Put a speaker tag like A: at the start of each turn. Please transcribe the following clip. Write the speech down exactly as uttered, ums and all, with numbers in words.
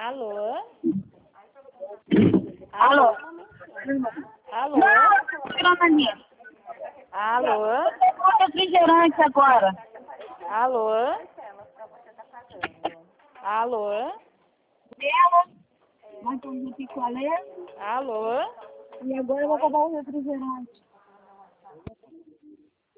A: Alô?
B: Alô?
A: Alô?
B: Não, Aninha.
A: Alô?
B: Qual refrigerante agora?
A: Alô? Alô?
B: Dela. Vai fazer picolé.
A: Alô?
B: E agora eu vou acabar o refrigerante.